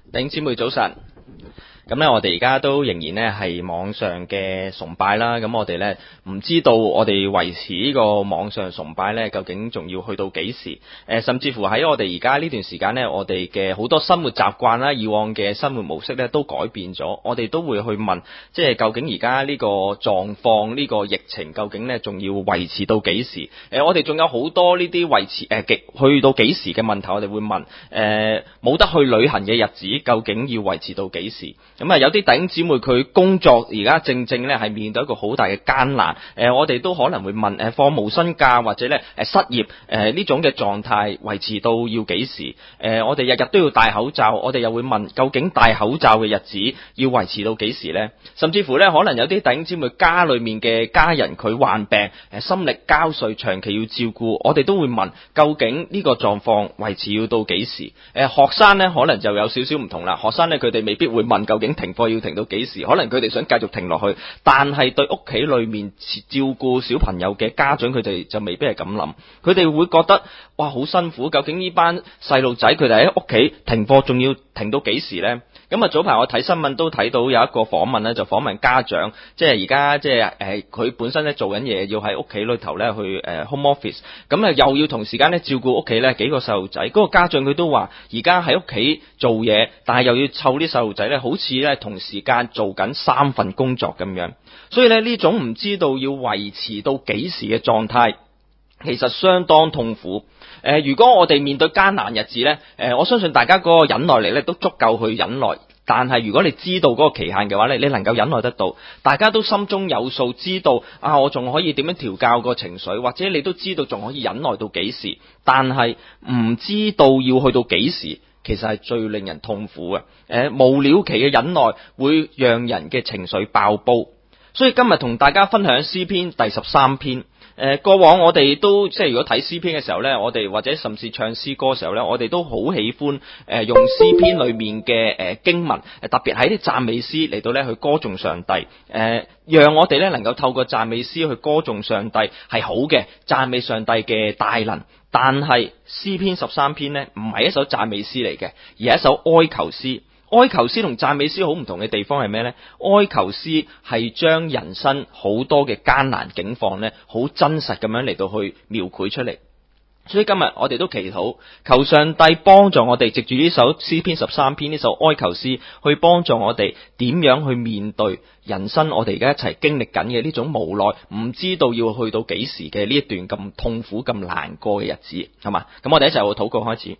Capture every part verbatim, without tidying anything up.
弟兄姊妹早晨，咁咧我哋而家都仍然咧係網上嘅崇拜啦，咁我哋咧唔知道我哋維持呢個網上崇拜咧，究竟仲要去到幾時？誒，甚至乎喺我哋而家呢段時間咧，我哋嘅好多生活習慣啦，以往嘅生活模式咧都改變咗，我哋都會去問，即係究竟而家呢個狀況，呢個疫情究竟咧仲要維持到幾時？誒，我哋仲有好多呢啲維持誒極去到幾時嘅問題，我哋會問，誒冇得去旅行嘅日子，究竟要維持到幾時？咁啊，有啲弟兄姊妹佢工作而家正正咧係面對一個好大嘅艱難，誒、呃，我哋都可能會問，誒，放無薪假或者咧誒失業，誒、呃、呢種嘅狀態維持到要幾時？誒、呃，我哋日日都要戴口罩，我哋又會問，究竟戴口罩嘅日子要維持到幾時咧？甚至乎咧，可能有啲弟兄姊妹家裏面嘅家人佢患病，誒，心力交瘁，長期要照顧，我哋都會問，究竟呢個狀況維持要到幾時？誒、呃，學生咧可能就有少少唔同啦，學生咧佢哋未必會問究竟停課要停到幾時，可能佢哋想繼續停落去，但係對屋企裏面照顧小朋友嘅家長，佢哋就未必係咁諗，佢哋會覺得哇好辛苦，究竟呢班細路仔佢哋喺屋企停課仲要停到幾時呢？咁啊早排我睇新聞都睇到有一個訪問咧，就訪問家長，即係而家即係誒佢本身咧做緊嘢，要喺屋企裏頭咧去誒 home office，咁啊又要同時間咧照顧屋企咧幾個細路仔，嗰個家長佢都話而家喺屋企做嘢，但係又要湊啲細路仔咧，好似咧同時間做緊三份工作咁樣，所以咧呢種唔知道要維持到幾時嘅狀態，其實相當痛苦。誒、呃，如果我哋面對艱難日子咧，誒、呃，我相信大家嗰個忍耐力咧都足夠去忍耐。但係如果你知道嗰個期限嘅話咧，你能夠忍耐得到，大家都心中有數，知道啊，我仲可以點樣調教個情緒，或者你都知道仲可以忍耐到幾時。但係唔知道要去到幾時，其實係最令人痛苦嘅。誒、呃，無了期嘅忍耐會讓人嘅情緒爆煲。所以今日同大家分享詩篇第十三篇。誒、呃，過往我哋都即係如果睇詩篇嘅時候呢，我哋或者甚至唱詩歌嘅時候呢，我哋都好喜歡誒、呃、用詩篇裏面嘅誒、呃、經文，特別喺啲讚美詩嚟到呢去歌頌上帝。誒、呃，讓我哋呢能夠透過讚美詩去歌頌上帝係好嘅，讚美上帝嘅大能。但係詩篇十三篇呢唔係一首讚美詩嚟嘅，而係一首哀求詩。哀求詩同讚美詩好唔同嘅地方係咩呢？哀求詩係將人生好多嘅艱難境況呢，好真實咁樣嚟到去描繪出嚟。所以今日我哋都祈禱，求上帝幫助我哋，藉住呢首詩篇十三篇呢首哀求詩，去幫助我哋點樣去面對人生我哋而家一齊經歷緊嘅呢種無奈，唔知道要去到幾時嘅呢一段咁痛苦咁難過嘅日子，係嘛？咁我哋一齊去禱告開始。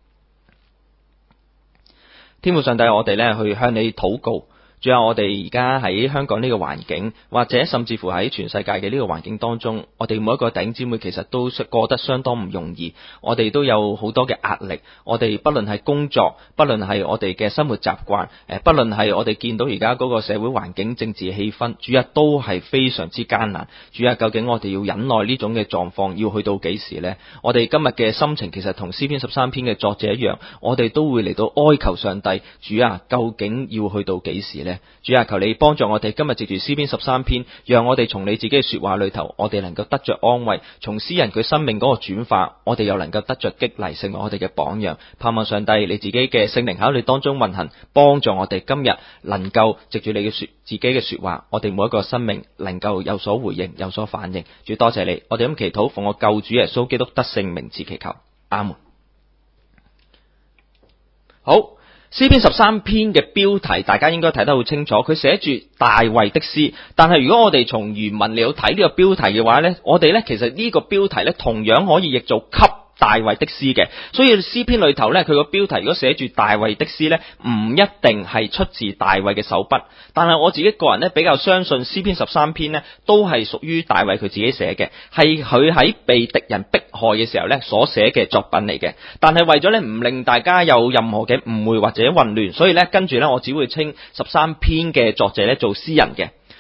天父上帝，我哋咧去向你禱告，仲有我哋而家喺香港呢個環境，或者甚至乎喺全世界嘅呢個環境當中，我哋每一個弟兄姊妹其實都過得相當唔容易，我哋都有好多嘅壓力，我哋不論係工作，不論係我哋嘅生活習慣，誒，不論係我哋見到而家嗰個社會環境、政治氣氛，主啊都係非常之艱難。主啊，究竟我哋要忍耐呢種嘅狀況，要去到幾時呢？我哋今日嘅心情其實同詩篇十三篇嘅作者一樣，我哋都會嚟到哀求上帝，主啊，究竟要去到幾時呢？主啊，求你幫助我哋今日藉住詩篇十三篇，讓我哋從你自己嘅說話裏頭，我哋能夠得着安慰；從詩人佢生命嗰個轉化，我哋又能夠得着激勵，成為我哋嘅榜樣。盼望上帝你自己嘅聖靈喺我哋當中運行，幫助我哋今日能夠藉住你嘅說自己嘅說話，我哋每一個生命能夠有所回應，有所反應。主多謝你，我哋咁祈禱，奉我救主耶穌基督得勝名字祈求，阿門。好。詩篇十三篇嘅標題大家應該睇得好清楚，佢寫住大衛的詩，但係如果我哋從原文嚟到睇呢個標題嘅話呢，我哋呢其實呢個標題呢同樣可以譯做給大衛的詩嘅，所以詩篇裏頭呢，佢個標題如果寫住大衛的詩呢，唔一定係出自大衛嘅手筆，但係我自己個人呢，比較相信詩篇十三篇呢都係屬於大衛佢自己寫嘅，係佢喺被敵人迫害嘅時候呢所寫嘅作品嚟嘅。但係為咗呢唔令大家有任何嘅誤會或者混亂，所以呢跟住呢我只會稱十三篇嘅作者呢做詩人嘅。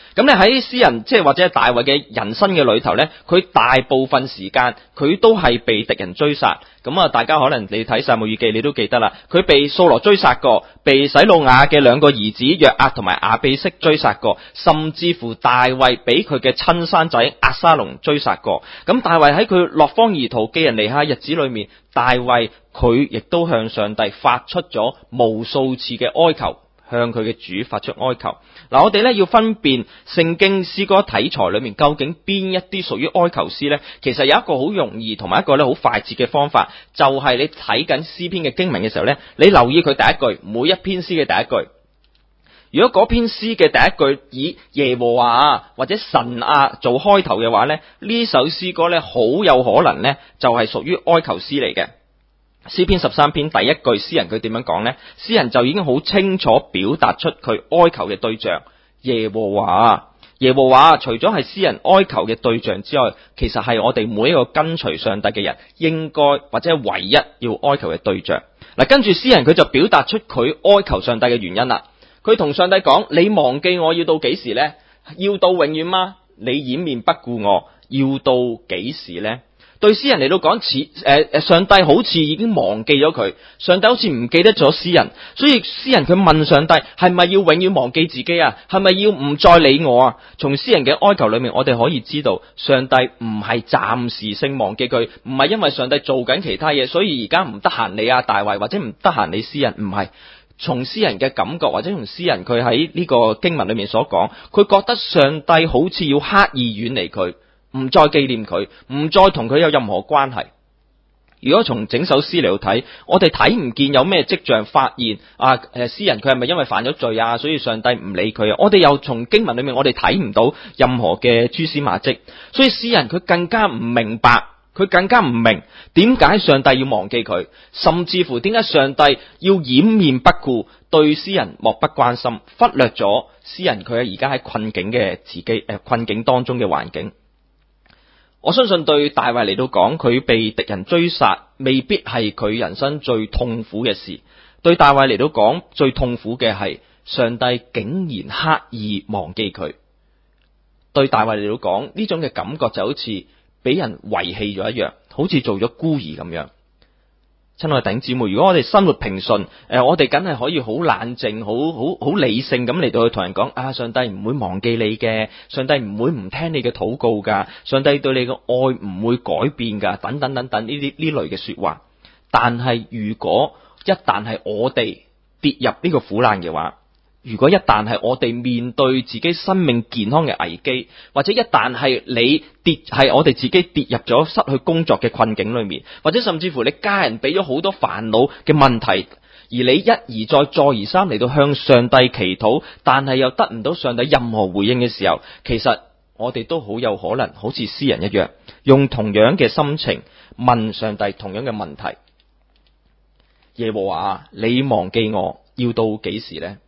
咁咧喺詩人即係或者係大衛嘅人生嘅裏頭咧，佢大部分時間佢都係被敵人追殺。咁啊，大家可能你睇撒母耳記你都記得啦，佢被掃羅追殺過，被洗魯雅嘅兩個兒子約押同埋亞比悉追殺過，甚至乎大衛俾佢嘅親生仔押沙龍追殺過。咁大衛喺佢落荒而逃寄人籬下日子裏面，大衛佢亦都向上帝發出咗無數次嘅哀求，向佢嘅主發出哀求。嗱，我哋咧要分辨聖經詩歌體裁裏面究竟邊一啲屬於哀求詩呢？其實有一個好容易同埋一個咧好快捷嘅方法，就係你睇緊詩篇嘅經文嘅時候呢，你留意佢第一句，每一篇詩嘅第一句。如果嗰篇詩嘅第一句以耶和華啊或者神啊做開頭嘅話呢，呢首詩歌呢好有可能呢就係屬於哀求詩嚟嘅。詩篇十三篇第一句，詩人佢點樣講呢？詩人就已經好清楚表達出佢哀求嘅對象耶和華。耶和華除咗係詩人哀求嘅對象之外，其實係我哋每一個跟隨上帝嘅人應該或者係唯一要哀求嘅對象。嗱，跟住詩人佢就表達出佢哀求上帝嘅原因啦。佢同上帝講：你忘記我要到幾時呢？要到永遠嗎？你掩面不顧我要到幾時呢？對詩人嚟到講，似誒誒，上帝好似已經忘記咗佢，上帝好似唔記得咗詩人，所以詩人佢問上帝係咪要永遠忘記自己啊？係咪要唔再理我啊？從詩人嘅哀求裏面，我哋可以知道，上帝唔係暫時性忘記佢，唔係因為上帝做緊其他嘢，所以而家唔得閒理啊大衛，或者唔得閒理詩人，唔係。從詩人嘅感覺，或者從詩人佢喺呢個經文裏面所講，佢覺得上帝好似要刻意遠離佢，唔再紀念佢，唔再同佢有任何關係。如果從整首詩嚟到睇，我哋睇唔見有咩跡象發現啊，誒，詩人佢係咪因為犯咗罪啊，所以上帝唔理佢啊？我哋又從經文裏面我哋睇唔到任何嘅蛛絲馬跡，所以詩人佢更加唔明白。佢更加唔明點解上帝要忘記佢，甚至乎點解上帝要掩面不顧，對詩人漠不關心，忽略咗詩人佢而家喺困境嘅自己誒、呃、困境當中嘅環境。我相信對大衛嚟到講，佢被敵人追殺未必係佢人生最痛苦嘅事。對大衛嚟到講，最痛苦嘅係上帝竟然刻意忘記佢。對大衛嚟到講，呢種嘅感覺就好似俾人遺棄咗一樣，好似做咗孤兒咁樣。親愛弟兄姊妹，如果我哋生活平順，誒、呃，我哋梗係可以好冷靜、好好好理性咁嚟到去同人講啊，上帝唔會忘記你嘅，上帝唔會唔聽你嘅禱告噶，上帝對你嘅愛唔會改變噶，等等等等呢啲呢類嘅說話。但係如果一旦係我哋跌入呢個苦難嘅話，如果一旦係我哋面對自己生命健康嘅危機，或者一旦係你跌係我哋自己跌入咗失去工作嘅困境裏面，或者甚至乎你家人俾咗好多煩惱嘅問題，而你一而再再而三嚟到向上帝祈禱，但係又得唔到上帝任何回應嘅時候，其實我哋都好有可能好似詩人一樣，用同樣嘅心情問上帝同樣嘅問題：耶和華，你忘記我要到幾時呢？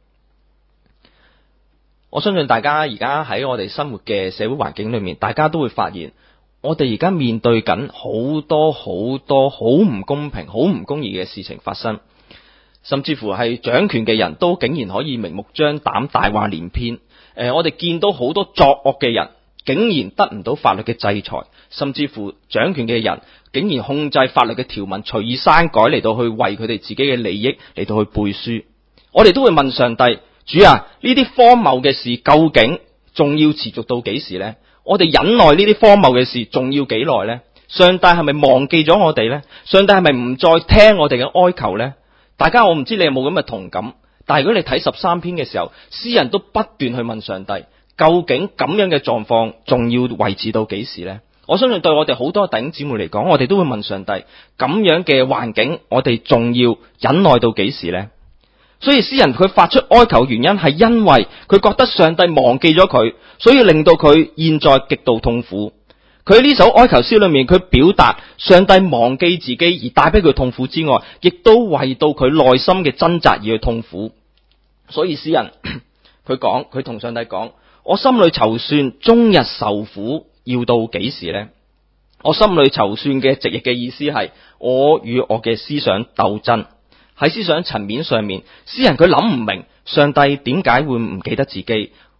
我相信大家而家喺我哋生活嘅社會環境裏面，大家都會發現，我哋而家面對緊好多好多好唔公平、好唔公義嘅事情發生，甚至乎係掌權嘅人都竟然可以明目張膽、大話連篇。誒、呃，我哋見到好多作惡嘅人，竟然得唔到法律嘅制裁，甚至乎掌權嘅人竟然控制法律嘅條文，隨意刪改嚟到去為佢哋自己嘅利益嚟到去背書。我哋都會問上帝：主啊，呢啲荒謬嘅事究竟仲要持續到幾時呢？我哋忍耐呢啲荒謬嘅事仲要幾耐呢？上帝係咪忘記咗我哋呢？上帝係咪唔再聽我哋嘅哀求呢？大家，我唔知你有冇咁嘅同感，但係如果你睇十三篇嘅時候，詩人都不斷去問上帝，究竟咁樣嘅狀況仲要維持到幾時呢？我相信對我哋好多弟兄姊妹嚟講，我哋都會問上帝，咁樣嘅環境我哋仲要忍耐到幾時呢？所以詩人佢發出哀求原因係因為佢覺得上帝忘記咗佢，所以令到佢現在極度痛苦。佢喺呢首哀求詩裏面，佢表達上帝忘記自己而帶俾佢痛苦之外，亦都為到佢內心嘅掙扎而去痛苦。所以詩人佢講，佢同上帝講：我心裏籌算，終日受苦，要到幾時呢？我心裏籌算嘅直譯嘅意思係我與我嘅思想鬥爭。喺思想層面上面，詩人佢諗唔明上帝點解會唔記得自己，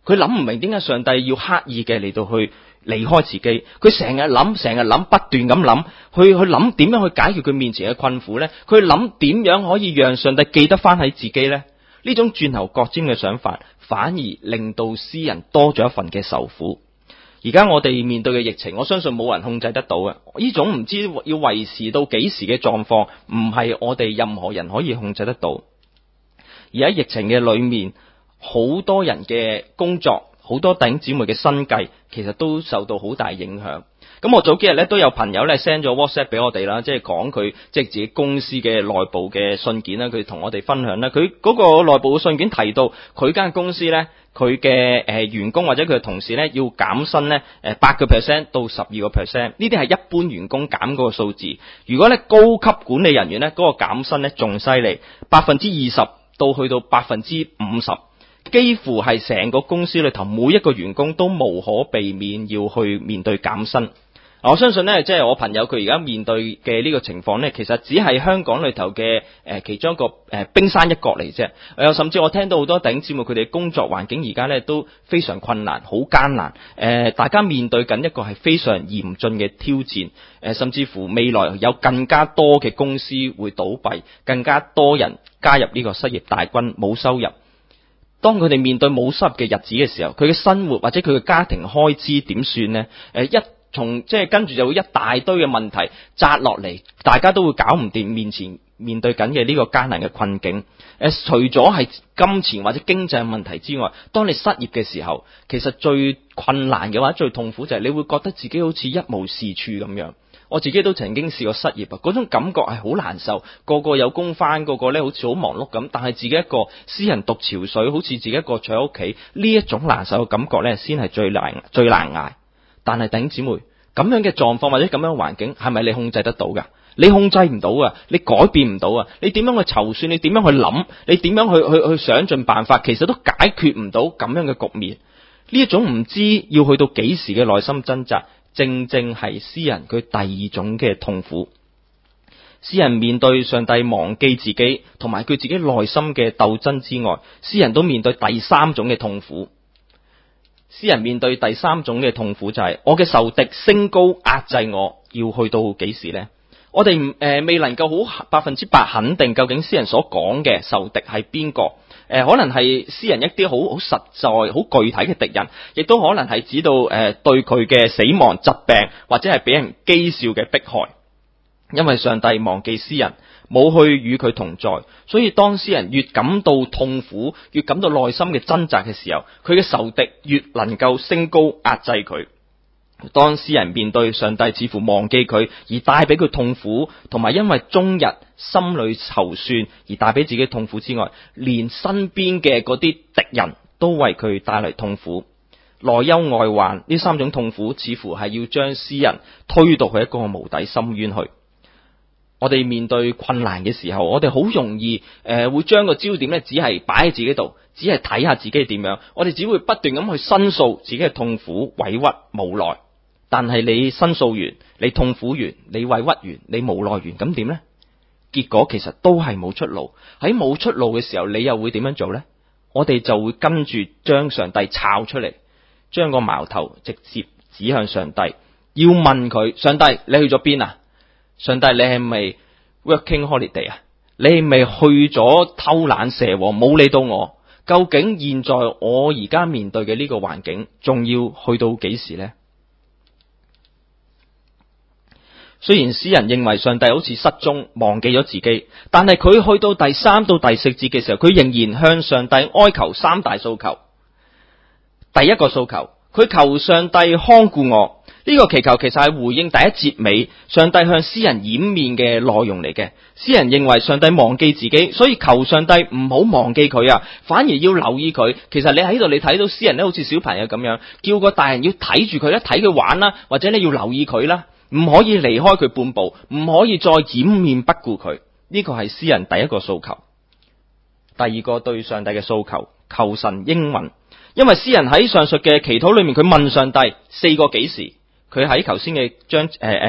佢諗唔明點解上帝要刻意嘅嚟到去離開自己，佢成日諗，成日諗，不斷咁諗，去去諗點樣去解決佢面前嘅困苦呢？佢諗點樣可以讓上帝記得翻喺自己呢？呢種轉頭角尖嘅想法，反而令到詩人多咗一份嘅受苦。而家我哋面對嘅疫情，我相信冇人控制得到嘅。呢種唔知要維持到幾時嘅狀況，唔係我哋任何人可以控制得到。而喺疫情嘅裏面，好多人嘅工作，好多弟兄姊妹嘅生計，其實都受到好大影響。咁我早幾日咧都有朋友咧 send 咗 WhatsApp 俾我哋啦，即係講佢即係自己公司嘅內部嘅信件啦，佢同我哋分享啦。佢嗰個內部嘅信件提到，佢間公司咧，佢嘅誒員工或者佢嘅同事咧要減薪咧誒八個 percent 到十二個 percent， 呢啲係一般員工減嗰個數字。如果咧高級管理人員咧嗰個減薪咧仲犀利，百分之二十到去到百分之五十。幾乎係成個公司裏頭每一個員工都無可避免要去面對減薪。我相信呢，即係我朋友佢而家面對嘅呢個情況呢，其實只係香港裏頭嘅誒其中一個誒冰山一角嚟啫。誒，甚至我聽到好多弟兄姊妹佢哋工作環境而家呢都非常困難，好艱難。誒，大家面對緊一個係非常嚴峻嘅挑戰。誒，甚至乎未來有更加多嘅公司會倒閉，更加多人加入呢個失業大軍，冇收入。當佢哋面對冇收入嘅日子嘅時候，佢嘅生活或者佢嘅家庭開支點算呢？誒，一從即係跟住就會一大堆嘅問題砸落嚟，大家都會搞唔掂面前面對緊嘅呢個艱難嘅困境。誒，除咗係金錢或者經濟問題之外，當你失業嘅時候，其實最困難嘅話，最痛苦就係你會覺得自己好似一無是處咁樣。我自己都曾經試過失業啊，嗰種感覺係好難受。個個有工返，個個咧好似好忙碌咁，但係自己一個詩人獨潮水，好似自己一個坐喺屋企，呢一種難受嘅感覺咧，先係最難最難捱。但係弟兄姊妹，咁樣嘅狀況或者咁樣嘅環境，係咪你控制得到噶？你控制唔到噶，你改變唔到啊！你點樣去籌算？你點樣去諗？你點樣去去去想盡辦法？其實都解決唔到咁樣嘅局面。呢一種唔知要去到幾時嘅內心掙扎，正正係詩人佢第二種嘅痛苦。詩人面對上帝忘記自己，同埋佢自己內心嘅鬥爭之外，詩人都面對第三種嘅痛苦。詩人面對第三種嘅痛苦就係、是、我嘅仇敵升高壓制我，要去到幾時呢？我哋誒、呃、未能夠好百分之百肯定究竟詩人所講嘅仇敵係邊個？誒、呃，可能係詩人一啲好好實在、好具體嘅敵人，亦都可能係指到誒、呃、對佢嘅死亡、疾病或者係俾人譏笑嘅迫害。因為上帝忘記詩人，冇去與佢同在，所以當詩人越感到痛苦，越感到內心嘅掙扎嘅時候，佢嘅仇敵越能夠升高壓制佢。當詩人面對上帝似乎忘記佢而帶俾佢痛苦，同埋因為終日心裏籌算而帶俾自己痛苦之外，連身邊嘅嗰啲敵人都為佢帶嚟痛苦。內憂外患呢三種痛苦，似乎係要將詩人推到去一個無底深淵去。我哋面對困難嘅時候，我哋好容易誒、呃、會將個焦點咧，只係擺喺自己度，只係睇下自己點樣。我哋只會不斷咁去申訴自己嘅痛苦、委屈、無奈。但係你申訴完，你痛苦完，你委屈完，你無奈完，咁點呢？結果其實都係冇出路。喺冇出路嘅時候，你又會點樣做呢？我哋就會跟住將上帝抄出嚟，將個矛頭直接指向上帝，要問佢：上帝，你去咗邊啊？上帝，你係咪 working holiday 啊？你係咪去咗偷懶蛇王，冇理到我？究竟現在我而家面對嘅呢個環境，仲要去到幾時呢？雖然詩人認為上帝好似失蹤，忘記咗自己，但係佢去到第三到第四節嘅時候，佢仍然向上帝哀求三大訴求。第一個訴求，佢求上帝看顧我。呢個祈求其實係回應第一節尾上帝向詩人掩面嘅內容嚟嘅。詩人認為上帝忘記自己，所以求上帝唔好忘記佢啊，反而要留意佢。其實你喺度你睇到詩人咧，好似小朋友咁樣，叫個大人要睇住佢啦，睇佢玩啦，或者你要留意佢啦，唔可以離開佢半步，唔可以再掩面不顧佢。呢個係詩人第一個訴求。第二個對上帝嘅訴求，求神應允。因為詩人喺上述嘅祈禱裏面，佢問上帝四個幾時。佢喺頭先嘅章誒誒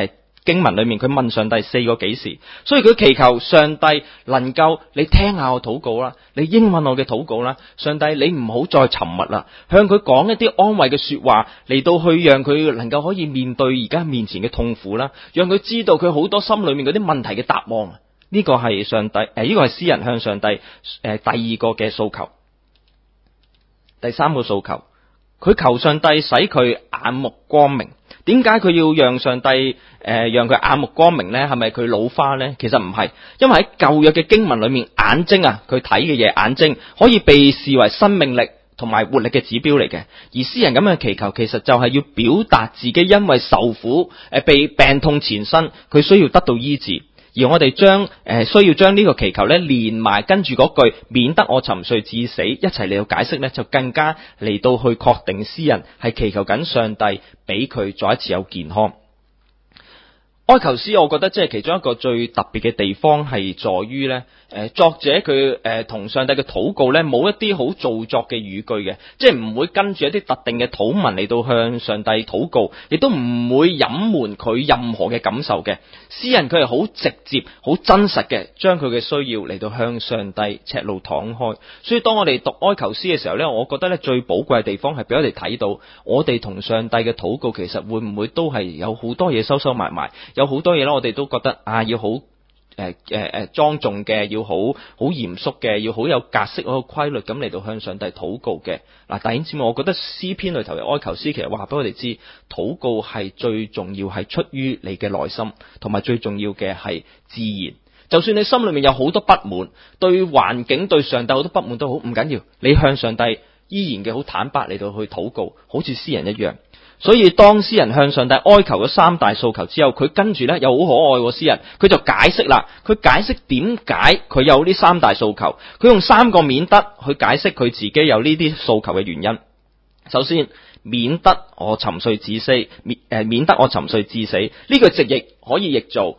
經文裏面佢問上帝四個幾時，所以佢祈求上帝能夠你聽下我禱告啦，你應允我嘅禱告啦，上帝你唔好再沉默啦，向佢講一啲安慰嘅說話嚟到去讓佢能夠可以面對而家面前嘅痛苦啦，讓佢知道佢好多心裏面嗰啲問題嘅答案。呢個係上帝誒，呢個係詩人向上帝誒第二個嘅訴求。第三個訴求，佢求上帝使佢眼目光明。點解佢要讓上帝誒、呃、讓佢眼目光明呢？係咪佢老花呢？其實唔係，因為喺舊約嘅經文裏面，眼睛啊，佢睇嘅嘢，眼睛可以被視為生命力同埋活力嘅指標嚟嘅。而詩人咁樣祈求，其實就係要表達自己因為受苦誒被病痛纏身，佢需要得到醫治。而我哋將誒需要將呢個祈求咧連埋跟住嗰句，免得我沉睡至死，一齊嚟到解釋咧，就更加嚟到去確定詩人係祈求緊上帝俾佢再一次有健康。哀求詩，我覺得即係其中一個最特別嘅地方係在於咧，誒作者佢誒同上帝嘅禱告咧冇一啲好造作嘅語句嘅，即係唔會跟住一啲特定嘅禱文嚟到向上帝禱告，亦都唔會隱瞞佢任何嘅感受嘅。詩人佢係好直接、好真實嘅，將佢嘅需要嚟到向上帝赤露敞開。所以當我哋讀哀求詩嘅時候咧，我覺得咧最寶貴嘅地方係俾我哋睇到，我哋同上帝嘅禱告其實會唔會都係有好多嘢收收埋埋。有好多嘢咧，我哋都覺得啊，要好誒誒誒莊重嘅，要好好嚴肅嘅，要好有格式、好有規律咁嚟到向上帝禱告嘅。嗱，弟兄姊妹，我覺得詩篇裏頭嘅哀求詩其實話俾我哋知，禱告係最重要係出於你嘅內心，同埋最重要嘅係自然。就算你心裏面有好多不滿，對環境、對上帝好多不滿都好，唔緊要，你向上帝依然嘅好坦白嚟到去禱告，好似詩人一樣。所以當詩人向上帝哀求咗三大訴求之後，佢跟住咧又好可愛喎，詩人佢就解釋啦，佢解釋點解佢有呢三大訴求，佢用三個免得去解釋佢自己有呢啲訴求嘅原因。首先，免得我沉睡至死，免誒免得我沉睡至死，呢個直譯可以譯做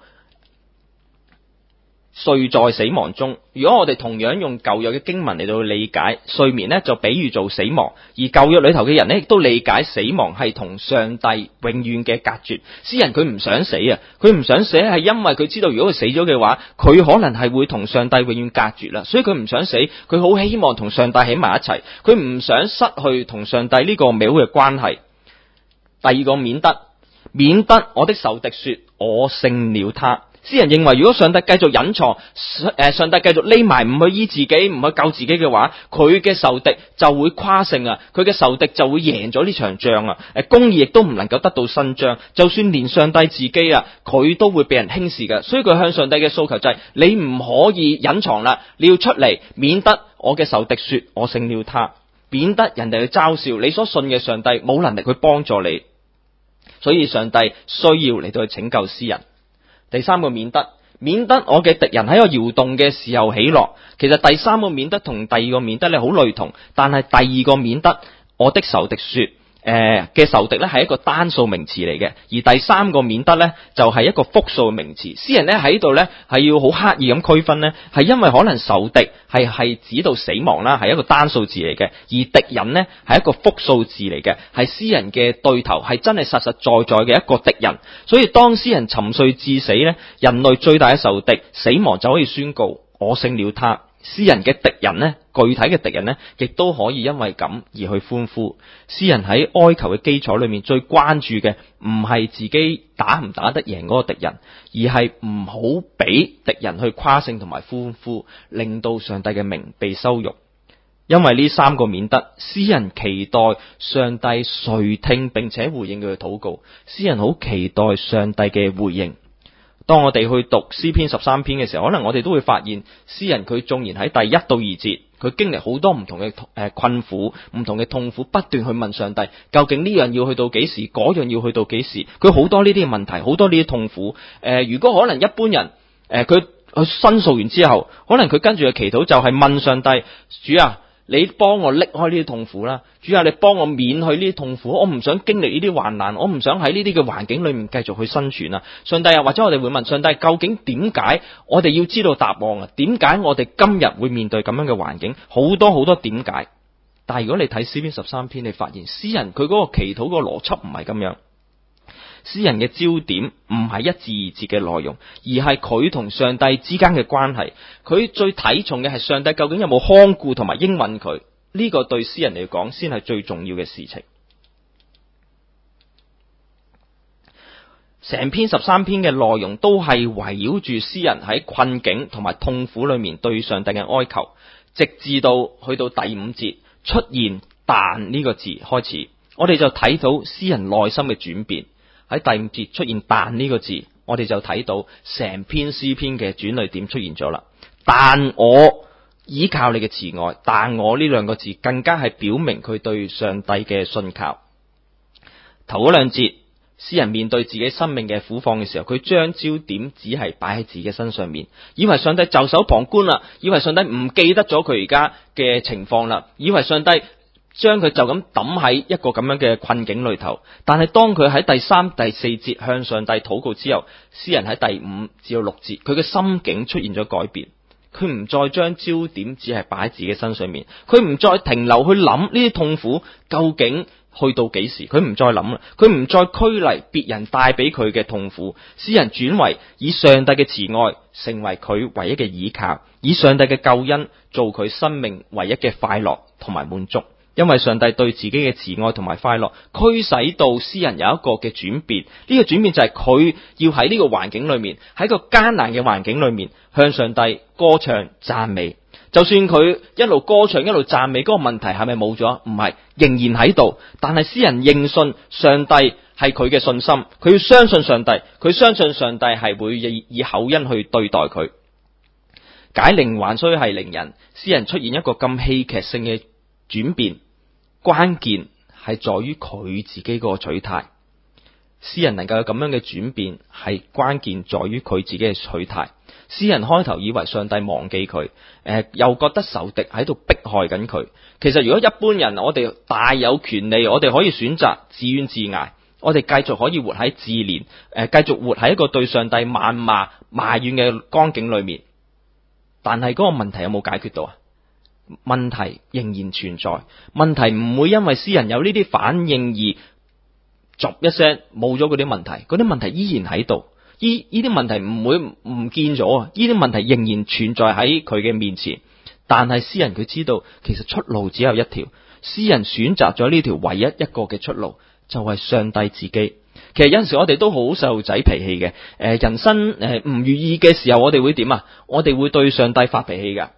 睡在死亡中。如果我哋同樣用舊約嘅經文嚟到理解睡眠呢，就比喻做死亡，而舊約裏頭嘅人呢，亦都理解死亡係同上帝永遠嘅隔絕。詩人佢唔想死啊，佢唔想死係因為佢知道如果佢死咗嘅話，佢可能係會同上帝永遠隔絕啦，所以佢唔想死，佢好希望同上帝喺埋一齊，佢唔想失去同上帝呢個美好嘅關係。第二個免得，免得我的仇敵說我勝了他。詩人認為，如果上帝繼續隱藏，誒，上帝繼續匿埋，唔去醫自己，唔去救自己嘅話，佢嘅仇敵就會誇勝啊，佢嘅仇敵就會贏咗呢場仗啊，誒，公義亦都唔能夠得到伸張，就算連上帝自己啊，佢都會被人輕視嘅。所以佢向上帝嘅訴求就係、是，你唔可以隱藏啦，你要出嚟，免得我嘅仇敵說我勝了他，免得人哋去嘲笑你所信嘅上帝冇能力去幫助你。所以上帝需要嚟到去拯救詩人。第三個免得，免得我嘅敵人喺我搖動嘅時候喜樂。其實第三個免得同第二個免得咧好類同，但係第二個免得我的仇敵說，誒嘅仇敵咧係一個單數名詞嚟嘅，而第三個免得咧就係一個複數名詞。詩人咧喺度咧係要好刻意咁區分咧，係因為可能仇敵係係指到死亡啦，係一個單數字嚟嘅，而敵人咧係一個複數字嚟嘅，係詩人嘅對頭，係真係實實在在嘅一個敵人。所以當詩人沉睡至死咧，人類最大嘅仇敵死亡就可以宣告我勝了他。詩人嘅敵人呢，具體嘅敵人呢，亦都可以因為咁而去歡呼。詩人喺哀求嘅基礎裏面，最關注嘅唔係自己打唔打得贏嗰個敵人，而係唔好俾敵人去誇勝同埋歡呼，令到上帝嘅名被羞辱。因為呢三個免得，詩人期待上帝垂聽並且回應佢嘅禱告。詩人好期待上帝嘅回應。當我哋去讀詩篇十三篇嘅時候，可能我哋都會發現，詩人佢縱然喺第一到二節，佢經歷好多唔同嘅誒困苦、唔同嘅痛苦，不斷去問上帝，究竟呢樣要去到幾時，嗰樣要去到幾時？佢好多呢啲問題，好多呢啲痛苦。誒、呃，如果可能一般人，誒、呃，佢去申訴完之後，可能佢跟住嘅祈禱就係問上帝：主啊，你幫我拎開呢啲痛苦啦！主啊，你幫我免去呢啲痛苦，我唔想經歷呢啲患難，我唔想喺呢啲嘅環境裏面繼續去生存啊！上帝啊，或者我哋會問上帝，究竟點解我哋要知道答案啊？點解我哋今日會面對咁樣嘅環境？好多好多點解。但係如果你睇詩篇十三篇，你發現詩人佢嗰個祈禱個邏輯唔係咁樣。 詩人嘅焦點唔係一字二字嘅內容，而係佢同上帝之間嘅關係。佢最睇重嘅係上帝究竟有冇看顧同埋應允佢，呢個對詩人嚟講先係最重要嘅事情。成篇十三篇嘅內容都係圍繞住詩人喺困境同埋痛苦裏面對上帝嘅哀求，直至到去到第五節出現但呢個字開始，我哋就睇到詩人內心嘅轉變。喺第五節出現但呢個字，我哋就睇到成篇詩篇嘅轉捩點出現咗啦。但我依靠你嘅慈愛，但我呢兩個字更加係表明佢對上帝嘅信靠。頭嗰兩節，詩人面對自己生命嘅苦況嘅時候，佢將焦點只係擺喺自己身上面，以為上帝袖手旁觀啦，以為上帝唔記得咗佢而家嘅情況啦，以為上帝將佢就咁抌喺一個咁樣嘅困境裏頭。但係當佢喺第三、第四節向上帝禱告之後，詩人喺第五至到六節，佢嘅心境出現咗改變，佢唔再將焦點只係擺喺自己身上面，佢唔再停留去諗呢啲痛苦究竟去到幾時，佢唔再諗啦，佢唔再拘泥別人帶俾佢嘅痛苦，詩人轉為以上帝嘅慈愛成為佢唯一嘅依靠，以上帝嘅救恩做佢生命唯一嘅快樂同埋滿足。因為上帝對自己嘅慈愛同埋快樂，驅使到詩人有一個嘅轉變。呢個轉變就係佢要喺呢個環境裏面，喺個艱難嘅環境裏面，向上帝歌唱讚美。就算佢一路歌唱一路讚美，嗰個問題係咪冇咗？唔係，仍然喺度。但係詩人認信上帝係佢嘅信心，佢要相信上帝，佢相信上帝係會以以厚恩去對待佢。解鈴還須繫鈴人，詩人出現一個咁戲劇性嘅轉變，關鍵係在於佢自己嗰個取態。詩人能夠有咁樣嘅轉變，係關鍵在於佢自己嘅取態。詩人開頭以為上帝忘記佢，誒、呃，又覺得仇敵喺度迫害緊佢。其實如果一般人，我哋大有權利，我哋可以選擇自怨自艾，我哋繼續可以活喺自憐，誒、呃，繼續活喺一個對上帝謾罵埋怨嘅光景裏面。但係嗰個問題有冇解決到啊？問題仍然存在，問題唔會因為詩人有呢啲反應而逐一聲冇咗嗰啲問題，嗰啲問題依然喺度，依呢啲問題唔會唔見咗啊！呢啲問題仍然存在喺佢嘅面前，但係詩人佢知道其實出路只有一條，詩人選擇咗呢條唯一一個嘅出路，就係上帝自己。其實有陣時我哋都好細路仔脾氣嘅，誒，人生誒唔如意嘅時候，我哋會點啊？我哋會對上帝發脾氣噶。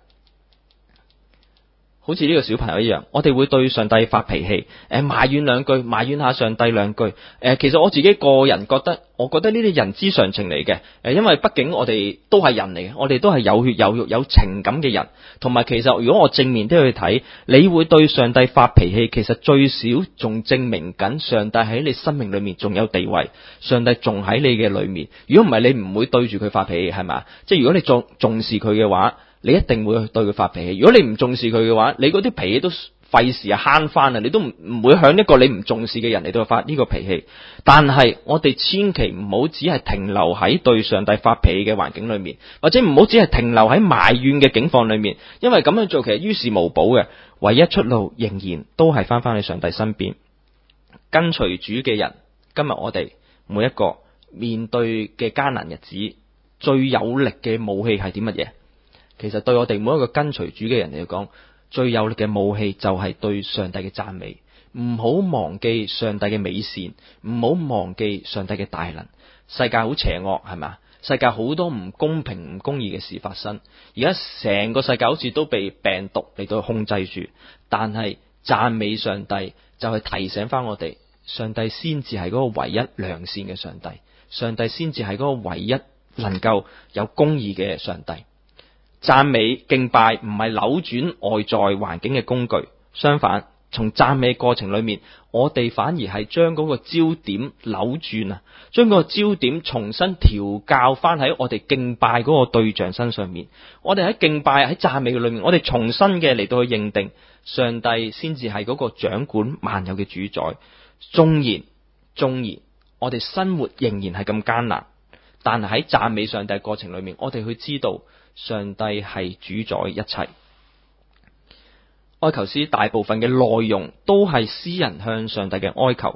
好似呢個小朋友一樣，我哋會對上帝發脾氣，誒，埋怨兩句，埋怨下上帝兩句。誒，其實我自己個人覺得，我覺得呢啲人之常情嚟嘅。誒，因為畢竟我哋都係人嚟嘅，我哋都係有血有肉有情感嘅人。同埋，其實如果我正面啲去睇，你會對上帝發脾氣，其實最少仲證明緊上帝喺你生命裏面仲有地位，上帝仲喺你嘅裏面。如果唔係，你唔會對住佢發脾氣，係咪？即係如果你重重視佢嘅話，你一定會對佢發脾氣。如果你唔重視佢嘅話，你嗰啲脾氣都費事啊，慳翻啊，你都唔唔會向一個你唔重視嘅人嚟到發呢個脾氣。但係我哋千祈唔好只係停留喺對上帝發脾氣嘅環境裏面，或者唔好只係停留喺埋怨嘅境況裏面，因為咁樣做其實於事無補嘅。唯一出路仍然都係翻翻去上帝身邊。跟隨主嘅人，今日我哋每一個面對嘅艱難日子，最有力嘅武器係啲乜嘢？其實對我哋每一個跟隨主嘅人嚟講，最有力嘅武器就係對上帝嘅讚美。唔好忘記上帝嘅美善，唔好忘記上帝嘅大能。世界好邪惡，係咪？世界好多唔公平、唔公義嘅事發生。而家成個世界好似都被病毒嚟到控制住，但係讚美上帝就係提醒翻我哋，上帝先至係嗰個唯一良善嘅上帝，上帝先至係嗰個唯一能夠有公義嘅上帝。讚美敬拜唔係扭轉外在環境嘅工具，相反，從讚美過程裏面，我哋反而係將嗰個焦點扭轉啊，將嗰個焦點重新調校翻喺我哋敬拜嗰個對象身上面。我哋喺敬拜喺讚美嘅裏面，我哋重新嘅嚟到去認定上帝先至係嗰個掌管萬有嘅主宰。縱然縱然我哋生活仍然係咁艱難，但係喺讚美上帝嘅過程裏面，我哋去知道上帝係主宰一切。哀求詩大部分嘅內容都係詩人向上帝嘅哀求，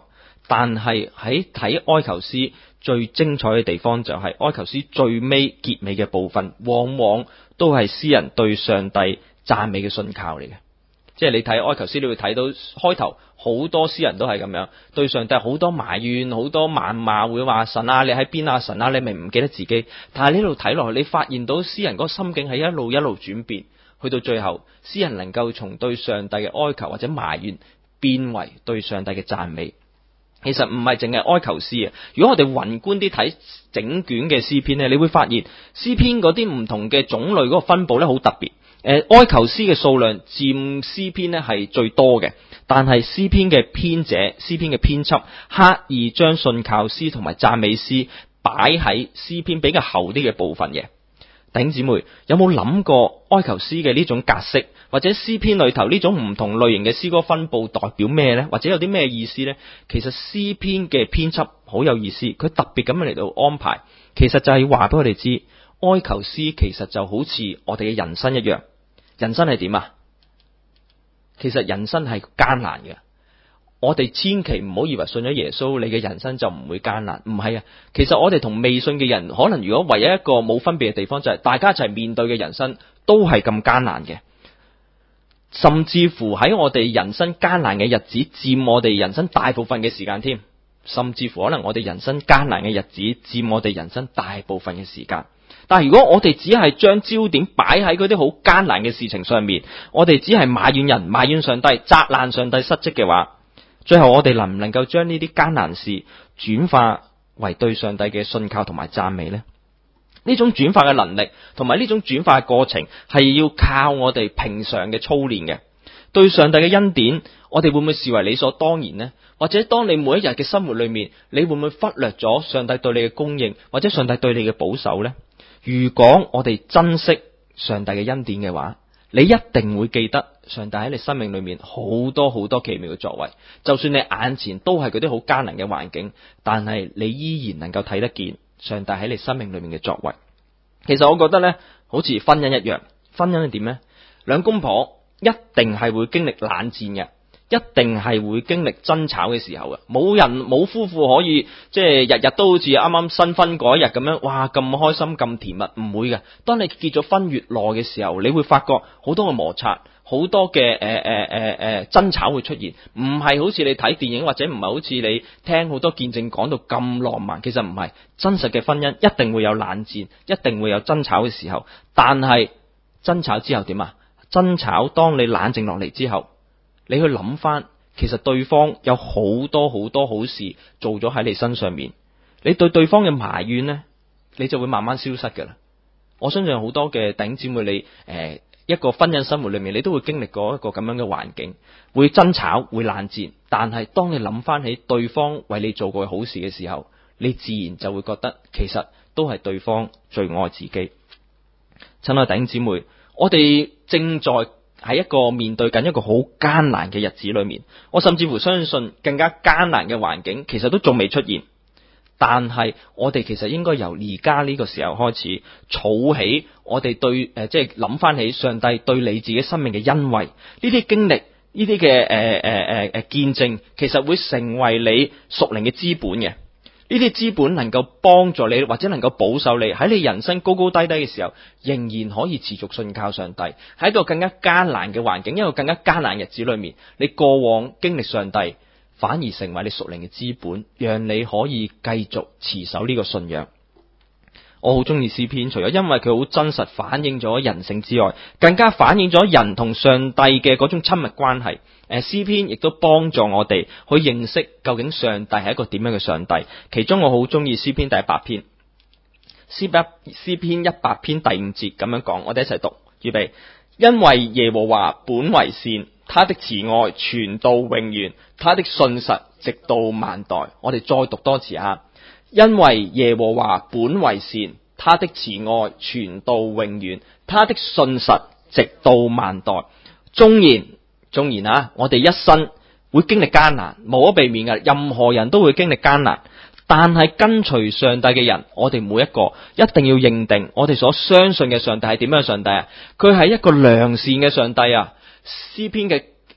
但係喺睇哀求詩最精彩嘅地方就係哀求詩最尾結尾嘅部分，往往都係詩人對上帝讚美嘅信靠嚟嘅。即係你睇哀求詩，你會睇到開頭好多詩人都係咁樣對上帝好多埋怨，好多謾罵，會話神啊你喺邊啊，神啊你明唔記得自己。但係呢度睇落去，你發現到詩人嗰個心境係一路一路轉變，去到最後詩人能夠從對上帝嘅哀求或者埋怨變為對上帝嘅讚美。其實唔係淨係哀求詩啊，如果我哋宏觀啲睇整卷嘅詩篇呢，你會發現詩篇嗰啲唔同嘅種類嗰個分佈咧好特別。誒，哀求詩嘅數量佔詩篇咧係最多嘅，但係詩篇嘅編者、詩篇嘅編輯刻意將信靠詩同埋讚美詩擺喺詩篇比較後啲嘅部分嘅。弟兄姊妹，有冇諗過哀求詩嘅呢種格式，或者詩篇裏頭呢種唔同類型嘅詩歌分佈代表咩呢？或者有啲咩意思呢？其實詩篇嘅編輯好有意思，佢特別咁樣嚟到安排，其實就係話俾我哋知，哀求詩其實就好似我哋嘅人生一樣。人生係點啊？其實人生係艱難嘅。我哋千祈唔好以為信咗耶穌，你嘅人生就唔會艱難。唔係啊，其實我哋同未信嘅人，可能如果唯一一個冇分別嘅地方就係，大家一齊面對嘅人生都係咁艱難嘅。甚至乎喺我哋人生艱難嘅日子，佔我哋人生大部分嘅時間添。甚至乎可能我哋人生艱難嘅日子，佔我哋人生大部分嘅時間。但係如果我哋只係將焦點擺喺嗰啲好艱難嘅事情上面，我哋只係埋怨人、埋怨上帝、責難上帝失職嘅話，最後我哋能唔能夠將呢啲艱難事轉化為對上帝嘅信靠同埋讚美呢？呢種轉化嘅能力同埋呢種轉化嘅過程係要靠我哋平常嘅操練嘅。對上帝嘅恩典，我哋會唔會視為理所當然呢？或者當你每一日嘅生活裏面，你會唔會忽略咗上帝對你嘅供應，或者上帝對你嘅保守呢？如果我哋珍惜上帝嘅恩典嘅話，你一定會記得上帝喺你生命裏面好多好多奇妙嘅作為。就算你眼前都係嗰啲好艱難嘅環境，但係你依然能夠睇得見上帝喺你生命裏面嘅作為。其實我覺得呢，好似婚姻一樣，婚姻係點呢？兩公婆一定係會經歷冷戰嘅，一定係會經歷爭吵嘅時候嘅。冇人冇夫婦可以即係日日都好似啱啱新婚嗰一日咁樣，哇咁開心咁甜蜜，唔會嘅。當你結咗婚越耐嘅時候，你會發覺好多嘅摩擦，好多嘅誒誒誒誒爭吵會出現，唔係好似你睇電影，或者唔係好似你聽好多見證講到咁浪漫。其實唔係，真實嘅婚姻一定會有冷戰，一定會有爭吵嘅時候。但係爭吵之後點啊？爭吵當你冷靜落嚟之後，你去諗翻，其實對方有好多好多好事做咗喺你身上面，你對對方嘅埋怨呢，你就會慢慢消失噶啦。我相信好多嘅弟兄姊妹，你誒、呃、一個婚姻生活裏面，你都會經歷過一個咁樣嘅環境，會爭吵，會冷戰。但係當你諗翻起對方為你做過嘅好事嘅時候，你自然就會覺得其實都係對方最愛自己。親愛弟兄姊妹，我哋正在喺一個面對緊一個好艱難嘅日子裏面，我甚至乎相信更加艱難嘅環境其實都仲未出現。但係我哋其實應該由而家呢個時候開始儲起我哋對誒、呃，即係諗翻起上帝對你自己生命嘅恩惠，呢啲經歷，呢啲嘅誒誒誒誒見證，其實會成為你屬靈嘅資本嘅。呢啲資本能夠幫助你，或者能夠保守你喺你人生高高低低嘅時候，仍然可以持續信靠上帝。喺一個更加艱難嘅環境，一個更加艱難嘅日子裏面，你過往經歷上帝，反而成為你屬靈嘅資本，讓你可以繼續持守呢個信仰。我好中意詩篇，除咗因為佢好真實反映咗人性之外，更加反映咗人同上帝嘅嗰種親密關係。誒，詩篇亦都幫助我哋去認識究竟上帝係一個點樣嘅上帝。其中我好中意詩篇第一百篇，詩篇詩篇一百篇第五節咁樣講，我哋一齊讀，預備。因為耶和華本為善，他的慈愛傳到永遠，他的信實直到萬代。我哋再讀多次啊！因為耶和華本為善，他的慈愛傳到永遠，他的信實直到萬代。縱然縱然啊，我哋一生會經歷艱難，無可避免嘅，任何人都會經歷艱難。但係跟隨上帝嘅人，我哋每一個一定要認定，我哋所相信嘅上帝係點樣嘅上帝啊？佢係一個良善嘅上帝啊！詩篇嘅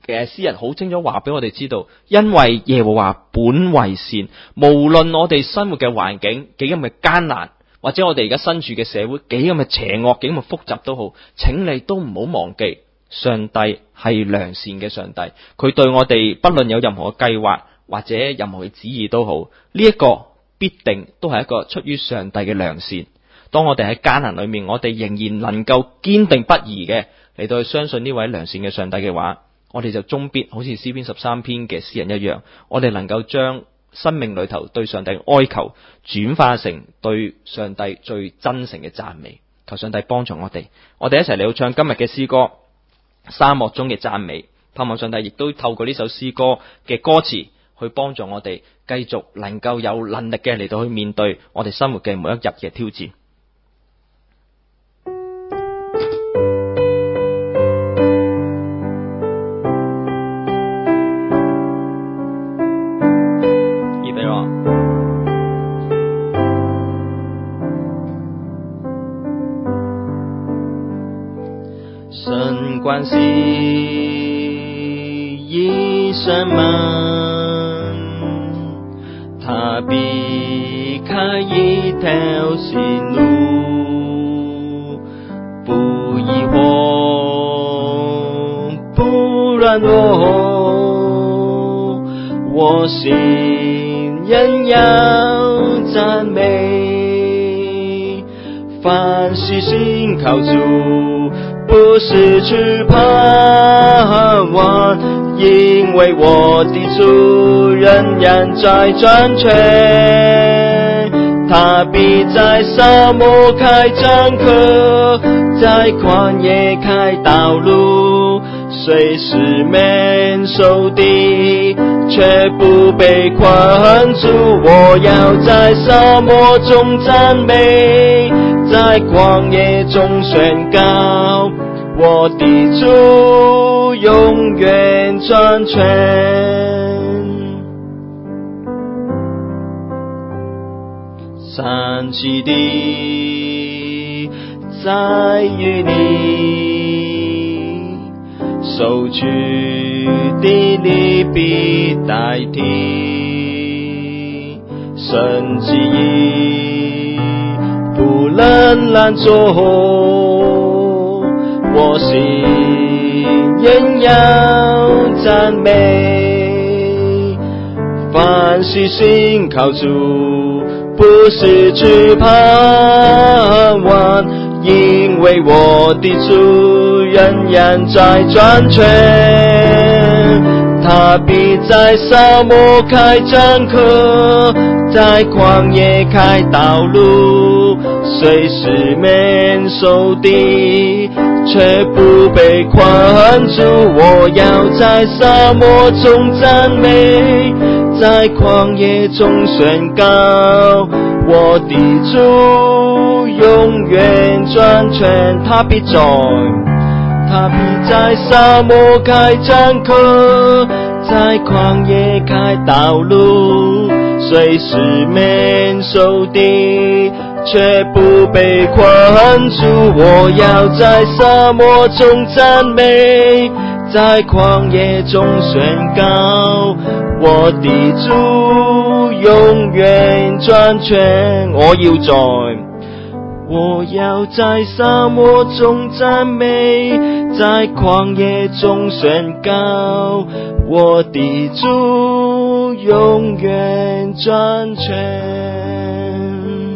嘅詩人好清楚話俾我哋知道，因為耶和華本為善，無論我哋生活嘅環境幾咁嘅艱難，或者我哋而家身處嘅社會幾咁嘅邪惡、幾咁嘅複雜都好，請你都唔好忘記，上帝係良善嘅上帝，佢對我哋不論有任何嘅計劃或者任何嘅旨意都好，呢一個必定都係一個出於上帝嘅良善。當我哋喺艱難裏面，我哋仍然能夠堅定不移嘅嚟到去相信呢位良善嘅上帝嘅話，我哋就終必好似詩篇十三篇嘅詩人一樣，我哋能夠將生命裏頭對上帝哀求轉化成對上帝最真誠嘅讚美。求上帝幫助我哋，我哋一齊嚟到唱今日嘅詩歌《沙漠中嘅讚美》，盼望上帝亦都透過呢首詩歌嘅歌詞去幫助我哋繼續能夠有能力嘅嚟到去面對我哋生活嘅每一日嘅挑戰。 神關係一扇門，他必開一條新路，不疑惑，不軟弱，我心仍要讚美，凡事信靠主，不是去盼望，因為我的主仍然在掌權，他必在沙漠開江河，在曠野開道路，隨時免受敵，卻不被困住。我要在沙漠中讚美，在曠野中宣告，我的主永遠掌權。山起的在於你，收取的你必代替，神旨意不能攔阻，我心仍要讚美，凡事信靠主，不是去盼望，因為我的主仍然在掌權，他必在沙漠開江河，在曠野開道路，隨時免受敵，卻不被困住。我要在沙漠中讚美，在曠野中宣告，我的主永遠掌權。他必在，他必在沙漠開江河，在曠野開道路，隨時免受敵，卻不被困住。我要在沙漠中讚美，在曠野中宣告，我的主永遠掌權。我要在，我要在沙漠中讚美，在曠野中宣告，我的主永遠掌權。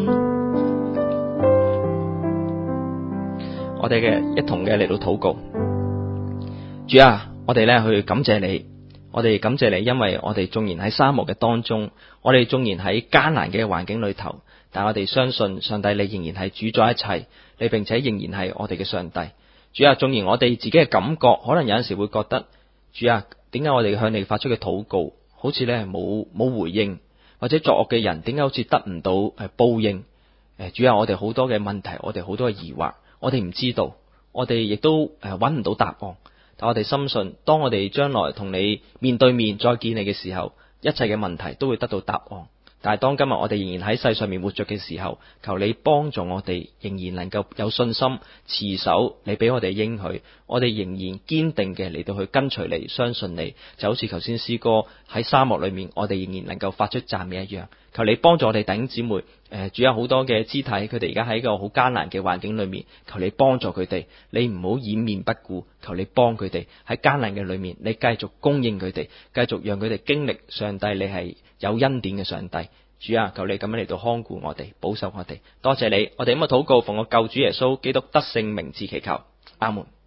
我哋嘅一同嘅嚟到禱告，主啊，我哋咧去感謝你，我哋感謝你，因為我哋縱然喺沙漠嘅當中，我哋縱然喺艱難嘅環境裏頭，但我哋相信上帝你仍然係主宰一切，你並且仍然係我哋嘅上帝。主啊，縱然我哋自己嘅感覺可能有陣時會覺得，主啊，點解我哋向你發出嘅禱告好似咧冇冇回應，或者作惡嘅人點解好似得唔到誒報應？誒，主啊，我哋好多嘅問題，我哋好多嘅疑惑，我哋唔知道，我哋亦都誒揾唔到答案。但我哋深信，當我哋將來同你面對面再見你嘅時候，一切嘅問題都會得到答案。 但係當今日我哋仍然喺世上面活着嘅時候，求你幫助我哋，仍然能夠有信心持守你俾我哋應許，我哋仍然堅定嘅嚟到去跟隨你，相信你，就好似頭先詩歌喺沙漠裏面，我哋仍然能夠發出讚美一樣。求你幫助我哋弟兄姊妹，誒，主有好多嘅肢體，佢哋而家喺一個好艱難嘅環境裏面，求你幫助佢哋，你唔好掩面不顧，求你幫佢哋喺艱難嘅裏面，你繼續供應佢哋，繼續讓佢哋經歷上帝，你係有恩典嘅上帝。主啊，求你咁樣嚟到看顧我哋，保守我哋，多謝你，我哋咁嘅禱告奉我救主耶穌基督得勝名字祈求，阿門。